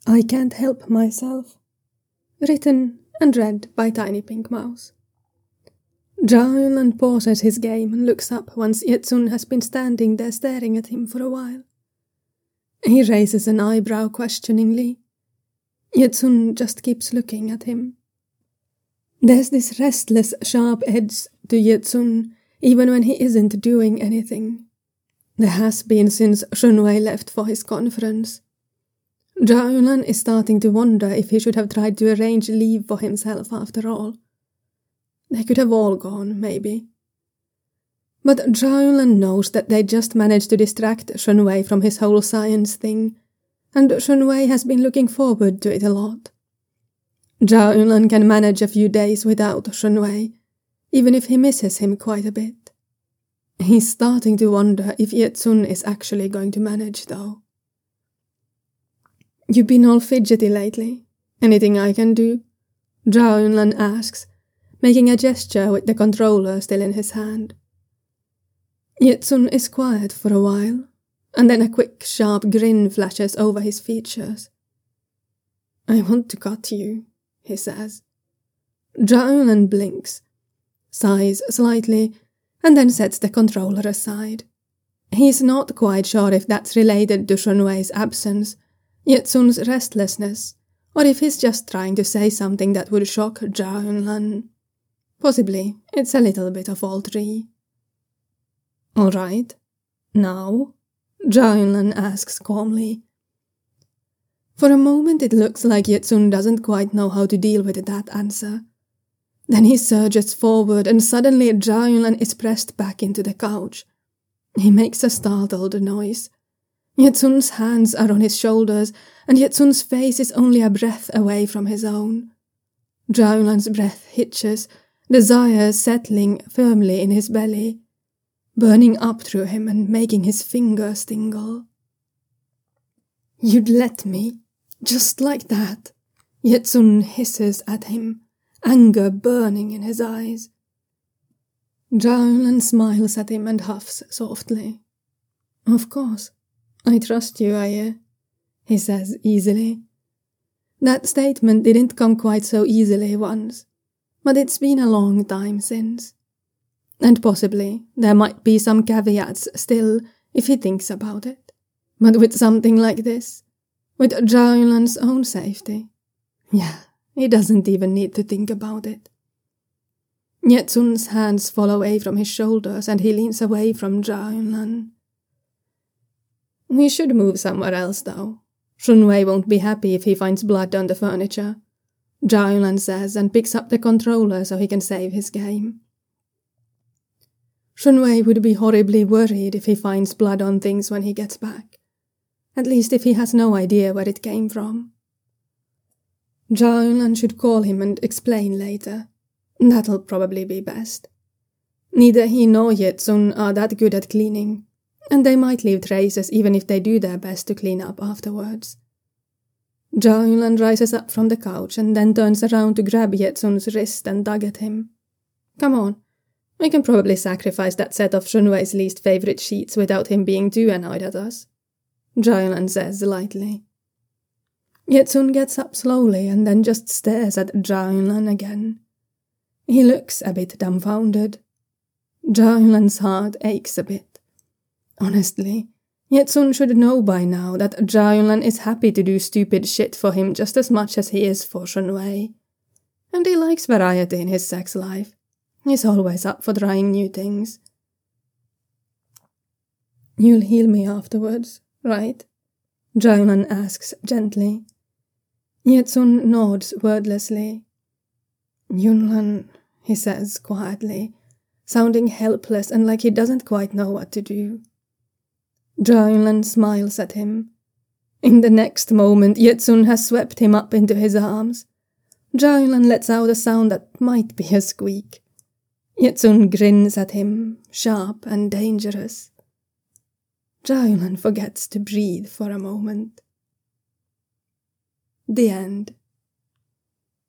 I Can't Help Myself. Written and read by Tiny Pink Mouse. Zhao Yunlan pauses his game and looks up once Yetsun has been standing there staring at him for a while. He raises an eyebrow questioningly. Yetsun just keeps looking at him. There's this restless, sharp edge to Yetsun, even when he isn't doing anything. There has been since Shunwei left for his conference. Zhao Yunlan is starting to wonder if he should have tried to arrange leave for himself after all. They could have all gone, maybe. But Zhao Yunlan knows that they just managed to distract Shunwei from his whole science thing, and Shunwei has been looking forward to it a lot. Zhao Yunlan can manage a few days without Shunwei, even if he misses him quite a bit. He's starting to wonder if Yetsun is actually going to manage, though. "You've been all fidgety lately. Anything I can do?" Zhao Yunlan asks, making a gesture with the controller still in his hand. Yetsun is quiet for a while, and then a quick, sharp grin flashes over his features. "I want to cut you," he says. Zhao Yunlan blinks, sighs slightly, and then sets the controller aside. He's not quite sure if that's related to Shunwei's absence, Yetsun's restlessness, or if he's just trying to say something that would shock Zhao Yunlan. Possibly it's a little bit of all three. "All right. Now?" Zhao Yunlan asks calmly. For a moment it looks like Yetsun doesn't quite know how to deal with that answer. Then he surges forward and suddenly Zhao Yunlan is pressed back into the couch. He makes a startled noise. Yetsun's hands are on his shoulders, and Yetsun's face is only a breath away from his own. Zhao Yunlan's breath hitches, desire settling firmly in his belly, burning up through him and making his fingers tingle. "You'd let me, just like that," Yetsun hisses at him, anger burning in his eyes. Zhao Yunlan smiles at him and huffs softly. "Of course. I trust you, Aye," he says easily. That statement didn't come quite so easily once, but it's been a long time since. And possibly there might be some caveats still if he thinks about it. But with something like this, with Zhao Yunlan's own safety, yeah, he doesn't even need to think about it. Yetsun's hands fall away from his shoulders and he leans away from Zhao Yunlan. "We should move somewhere else, though. Shunwei won't be happy if he finds blood on the furniture," Zhao Yunlan says and picks up the controller so he can save his game. Shunwei would be horribly worried if he finds blood on things when he gets back. At least if he has no idea where it came from. Zhao Yunlan should call him and explain later. That'll probably be best. Neither he nor Yetsun are that good at cleaning, and they might leave traces even if they do their best to clean up afterwards. Zhao Yunlan rises up from the couch and then turns around to grab Yetsun's wrist and tug at him. "Come on, we can probably sacrifice that set of Shunwei's least favorite sheets without him being too annoyed at us," Zhao Yunlan says lightly. Yetsun gets up slowly and then just stares at Zhao Yunlan again. He looks a bit dumbfounded. Zhao Yunlan's heart aches a bit. Honestly, Yetsun should know by now that Zhao Yunlan is happy to do stupid shit for him just as much as he is for Shunwei. And he likes variety in his sex life. He's always up for trying new things. "You'll heal me afterwards, right?" Zhao Yunlan asks gently. Yetsun nods wordlessly. "Yunlan," he says quietly, sounding helpless and like he doesn't quite know what to do. Zhao Yunlan smiles at him. In the next moment, Yetsun has swept him up into his arms. Zhao Yunlan lets out a sound that might be a squeak. Yetsun grins at him, sharp and dangerous. Zhao Yunlan forgets to breathe for a moment. The end.